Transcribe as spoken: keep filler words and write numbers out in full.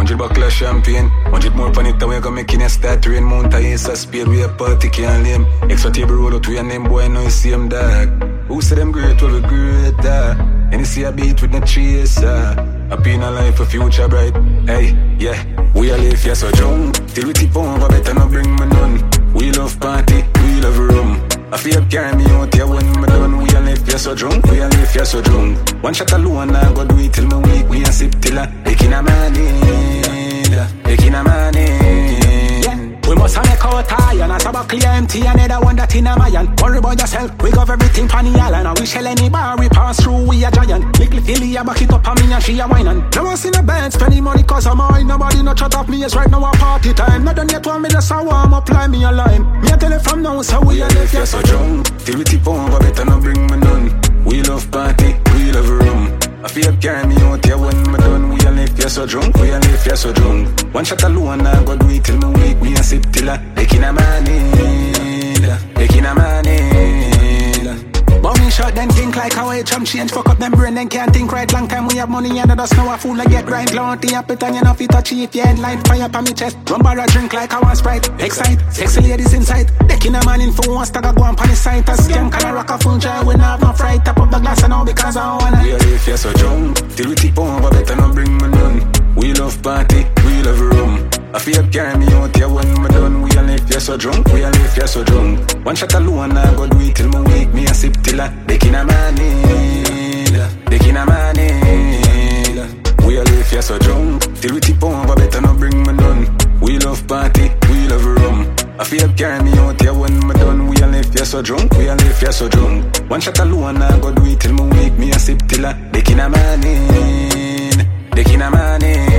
Hundred buckle of champagne. Hundred more pan it away, go make in start rain. Mount a ace of spade, we a party can't lame. Extra table roll out, we a name boy, no same dog. Who said them great, well we great, uh. And you see a beat with no chaser. Happy in a life, a future bright. Hey, yeah, we a live here so drunk. Till we tip over, better not bring me none. We love party, we love rum. I feel carry me out here when me done. We a live here so drunk, we a live here so drunk. One shot alone, I go do it till me weak. We a sip till a making a money, making a money. We must have make our tie and a tabacly empty. Another one that in a mayan. Worry about yourself, we got everything pan the island. And we shell any bar we pass through, we a giant. Little Philly, I back it up on me and she a whining. Never seen a band spending money cause I'm mine. Nobody no chat off me, it's right now a party time. Not done yet one minute, so warm up, line me a line. Me a tell you from now, so we a live here so drunk. Till we tip over, better not bring me none. We love party, we love rum. I feel carry me out here when me done. We a live here so drunk, we a live here so drunk. One shot alone, I go do it till me weak. We a sip till a making a money, making a money. But we shot then think like how I jump change. Fuck up them brain then can't think right. Long time we have money and others know a fool I get right. Loud the appetite and off it touch if you headline. Fire up on me chest, rumbar a drink like I want Sprite. Excite, sexy ladies inside. Decking a man in for one stagger go on pan the site. A scam can I rock a full jar when I have no fright. Tap up the glass and all because I wanna. We a live here so drunk, till we tip over better not bring me none. We love party, we love rum. I feel carry me out here when me done. We a live here so drunk, we a live here so drunk. One shot alone, I go do it till me weak. Me a sip till a making a money, making a money. We a live here so drunk, till we tip over, better not bring me none. We love party, we love rum. I feel carry me out here when me done. We a live here so drunk, we a live here so drunk. One shot alone, I go do it till me weak. Me a sip till a making a money, making a money.